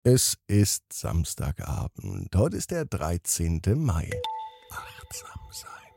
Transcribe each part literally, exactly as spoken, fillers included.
Es ist Samstagabend. Heute ist der dreizehnte Mai. Achtsam sein.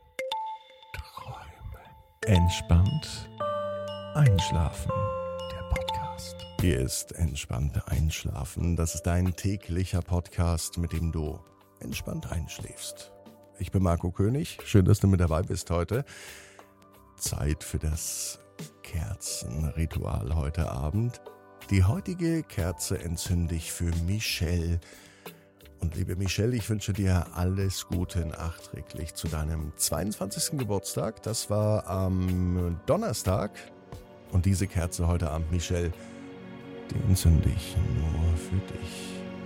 Träumen. Entspannt einschlafen. Der Podcast. Hier ist Entspannt einschlafen. Das ist dein täglicher Podcast, mit dem du entspannt einschläfst. Ich bin Marco König. Schön, dass du mit dabei bist heute. Zeit für das Kerzenritual heute Abend. Die heutige Kerze entzünde ich für Michelle. Und liebe Michelle, ich wünsche dir alles Gute nachträglich zu deinem zweiundzwanzigsten Geburtstag. Das war am Donnerstag. Und diese Kerze heute Abend, Michelle, die entzünde ich nur für dich.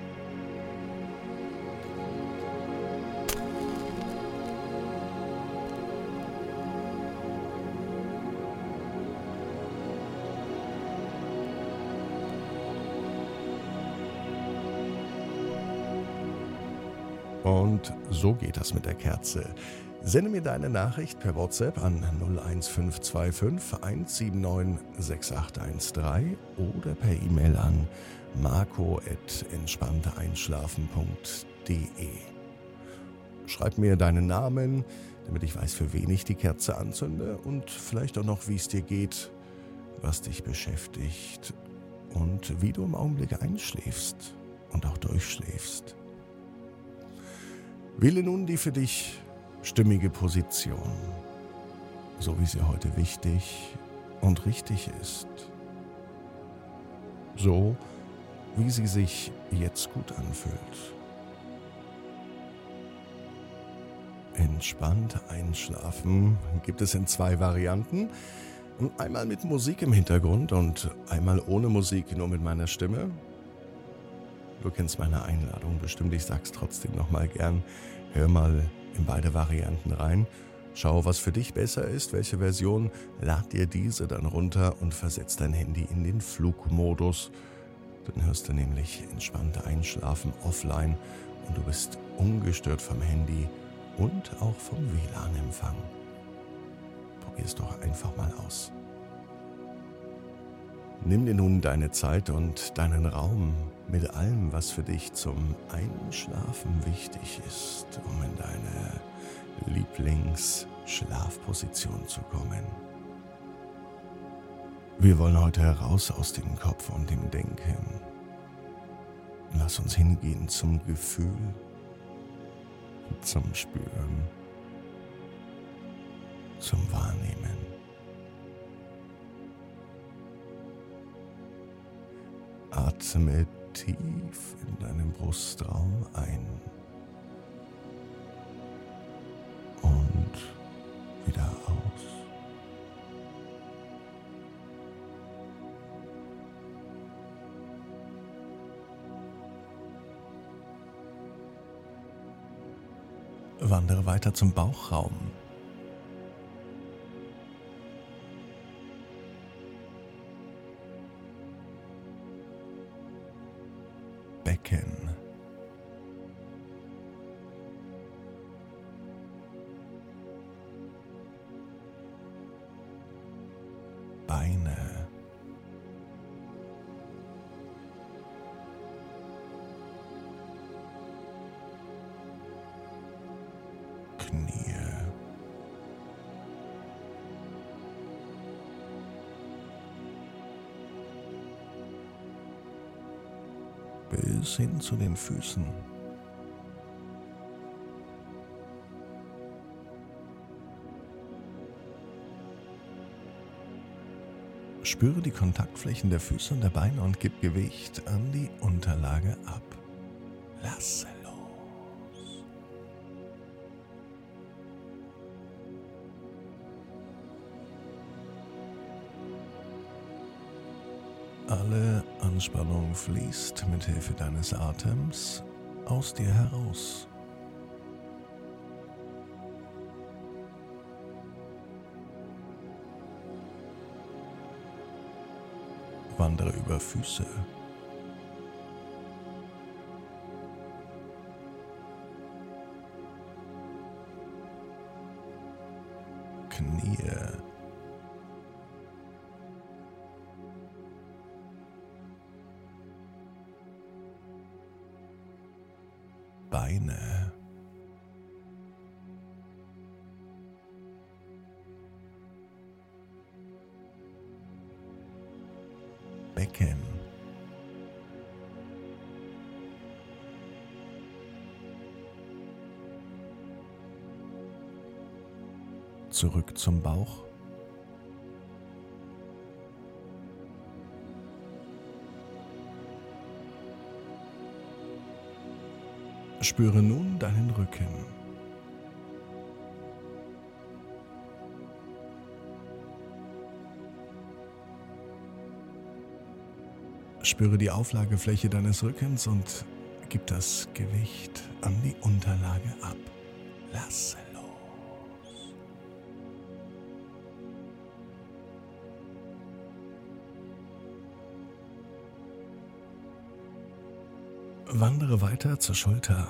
Und so geht das mit der Kerze. Sende mir deine Nachricht per WhatsApp an null eins fünf zwei fünf eins sieben neun sechs acht eins drei oder per E-Mail an marco at entspannteeinschlafen punkt de. Schreib mir deinen Namen, damit ich weiß, für wen ich die Kerze anzünde und vielleicht auch noch, wie es dir geht, was dich beschäftigt und wie du im Augenblick einschläfst und auch durchschläfst. Wähle nun die für dich stimmige Position, so wie sie heute wichtig und richtig ist. So, wie sie sich jetzt gut anfühlt. Entspannt einschlafen gibt es in zwei Varianten. Einmal mit Musik im Hintergrund und einmal ohne Musik, nur mit meiner Stimme. Du kennst meine Einladung bestimmt, ich sag's trotzdem nochmal gern. Hör mal in beide Varianten rein. Schau, was für dich besser ist, welche Version. Lad dir diese dann runter und versetz dein Handy in den Flugmodus. Dann hörst du nämlich entspannt einschlafen offline und du bist ungestört vom Handy und auch vom W L A N-Empfang. Probier's doch einfach mal aus. Nimm dir nun deine Zeit und deinen Raum mit allem, was für dich zum Einschlafen wichtig ist, um in deine Lieblingsschlafposition zu kommen. Wir wollen heute heraus aus dem Kopf und dem Denken. Lass uns hingehen zum Gefühl, zum Spüren, zum Wahrnehmen. Atme tief in deinem Brustraum ein und wieder aus. Wandere weiter zum Bauchraum. Becken. Beine. Knie. Bis hin zu den Füßen. Spüre die Kontaktflächen der Füße und der Beine und gib Gewicht an die Unterlage ab. Lasse los. Alle Anspannung fließt mit Hilfe deines Atems aus dir heraus. Wandere über Füße. Knie. Beine. Becken. Zurück zum Bauch. Spüre nun deinen Rücken. Spüre die Auflagefläche deines Rückens und gib das Gewicht an die Unterlage ab. Lasse los. Wandere weiter zur Schulter.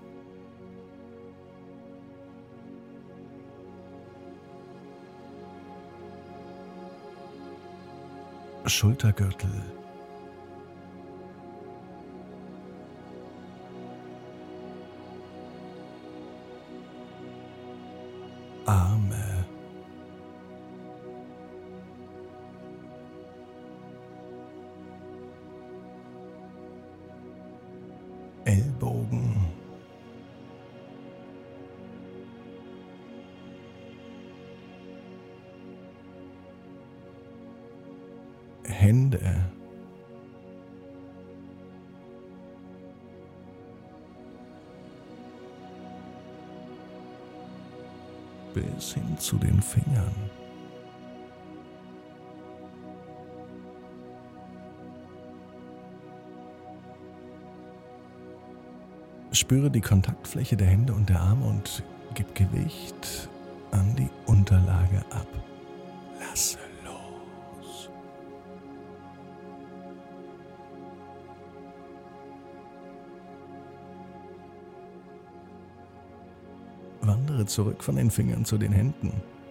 Schultergürtel. Arme. Ellbogen. Hände. Bis hin zu den Fingern. Spüre die Kontaktfläche der Hände und der Arme und gib Gewicht an die Unterlage ab. Lasse los. Wandere zurück von den Fingern zu den Händen.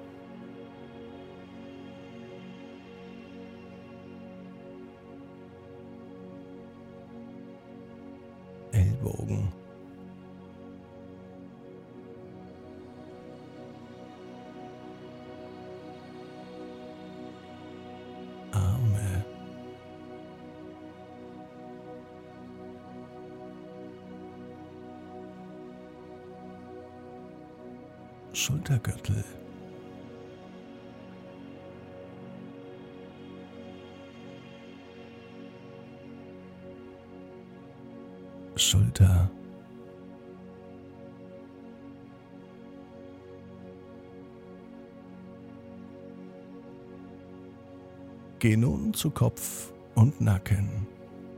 Ellbogen. Arme. Schultergürtel. Schulter. Geh nun zu Kopf und Nacken.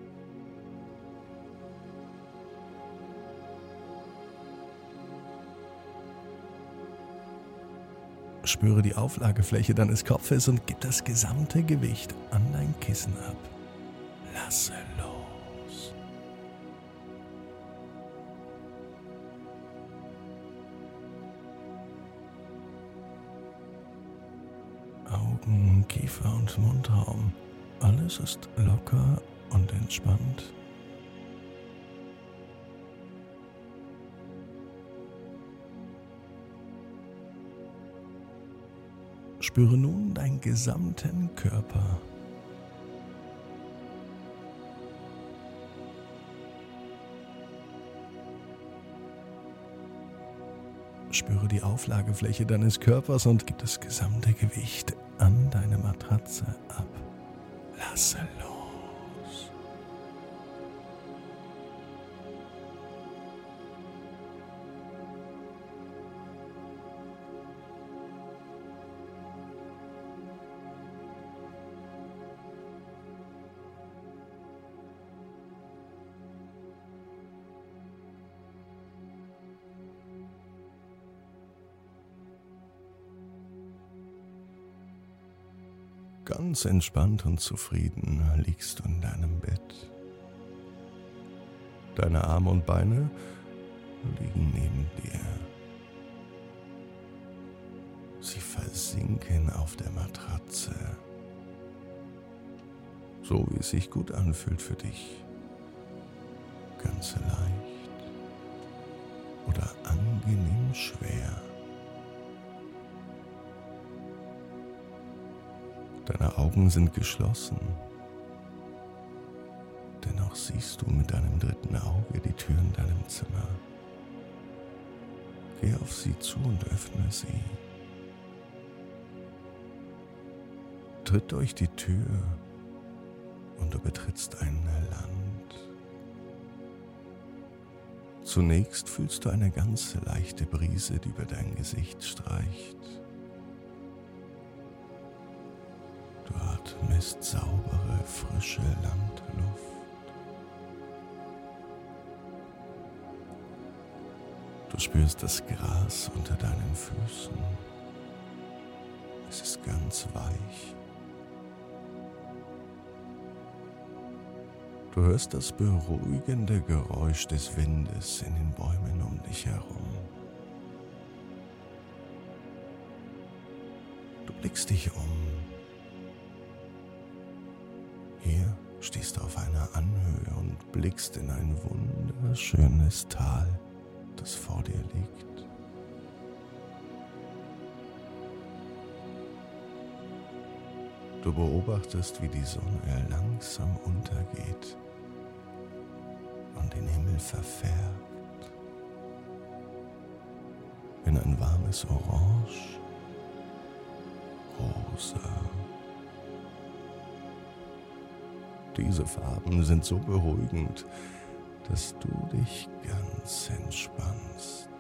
Spüre die Auflagefläche deines Kopfes und gib das gesamte Gewicht an dein Kissen ab. Lasse los. Augen, Kiefer und Mundraum. Alles ist locker und entspannt. Spüre nun deinen gesamten Körper. Spüre die Auflagefläche deines Körpers und gib das gesamte Gewicht an deine Matratze ab. Lasse los. Ganz entspannt und zufrieden liegst du in deinem Bett. Deine Arme und Beine liegen neben dir. Sie versinken auf der Matratze, so wie es sich gut anfühlt für dich. Ganz leicht unangenehm schwer. Deine Augen sind geschlossen. Dennoch siehst du mit deinem dritten Auge die Tür in deinem Zimmer. Geh auf sie zu und öffne sie. Tritt durch die Tür und du betrittst ein Land. Zunächst fühlst du eine ganz leichte Brise, die über dein Gesicht streicht. Du atmest saubere, frische Landluft. Du spürst das Gras unter deinen Füßen. Es ist ganz weich. Du hörst das beruhigende Geräusch des Windes in den Bäumen um dich herum. Du blickst dich um. Hier stehst du auf einer Anhöhe und blickst in ein wunderschönes Tal, das vor dir liegt. Du beobachtest, wie die Sonne langsam untergeht und den Himmel verfärbt in ein warmes Orange, Rosa. Diese Farben sind so beruhigend, dass du dich ganz entspannst.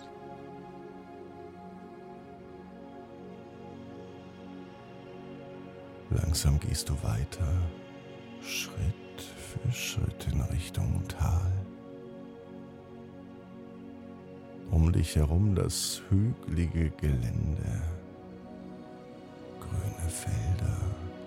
Langsam gehst du weiter, Schritt für Schritt in Richtung Tal. Um dich herum das hügelige Gelände, grüne Felder.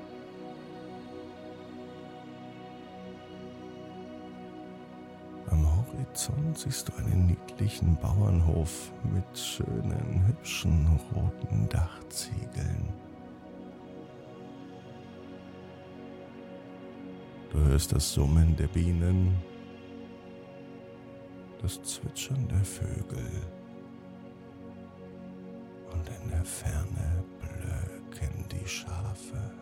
Am Horizont siehst du einen niedlichen Bauernhof mit schönen, hübschen roten Dachziegeln. Du hörst das Summen der Bienen, das Zwitschern der Vögel und in der Ferne blöken die Schafe.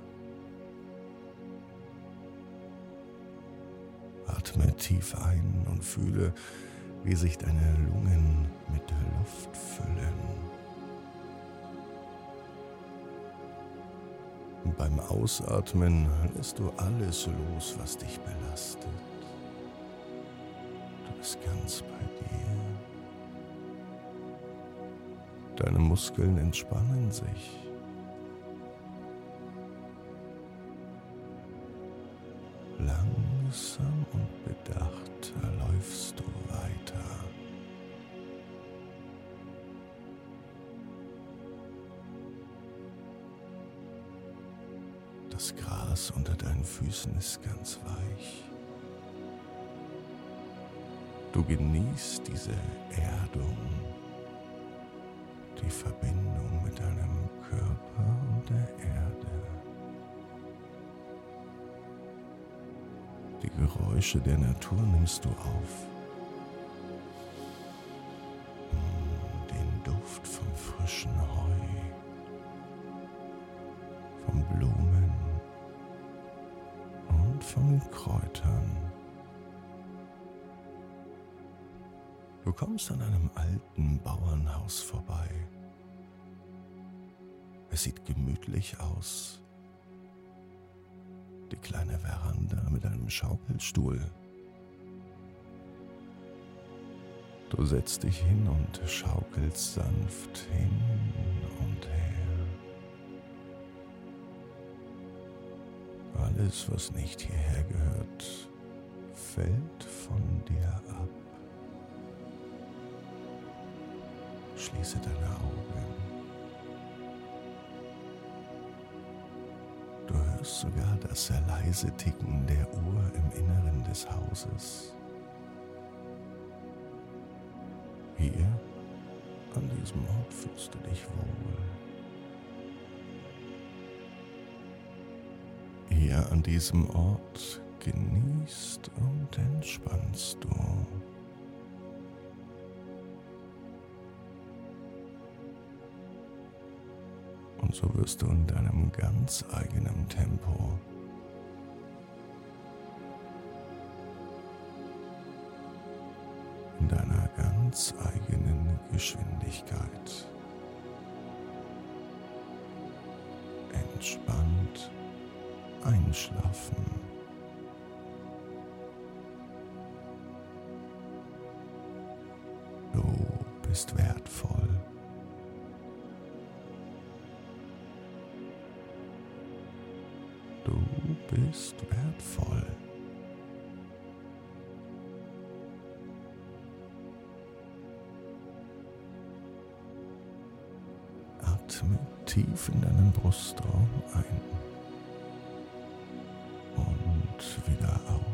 Atme tief ein und fühle, wie sich deine Lungen mit Luft füllen. Beim Ausatmen lässt du alles los, was dich belastet. Du bist ganz bei dir. Deine Muskeln entspannen sich. Langsam und bedacht läufst du weiter. Das Gras unter deinen Füßen ist ganz weich. Du genießt diese Erdung, die Verbindung mit deinem Körper und der Erde. Die Geräusche der Natur nimmst du auf. Den Duft vom frischen Heu, von Blumen und von Kräutern. Du kommst an einem alten Bauernhaus vorbei. Es sieht gemütlich aus. Die kleine Veranda mit einem Schaukelstuhl. Du setzt dich hin und schaukelst sanft hin und her. Alles, was nicht hierher gehört, fällt von dir ab. Schließe deine Augen. Du hörst sogar das leise Ticken der Uhr im Inneren des Hauses. Hier, an diesem Ort, fühlst du dich wohl. Hier an diesem Ort genießt und entspannst du. Und so wirst du in deinem ganz eigenen Tempo in deiner ganz eigenen Geschwindigkeit entspannt einschlafen. Du bist wertvoll. Du bist wertvoll. Atme tief in deinen Brustraum ein und wieder aus.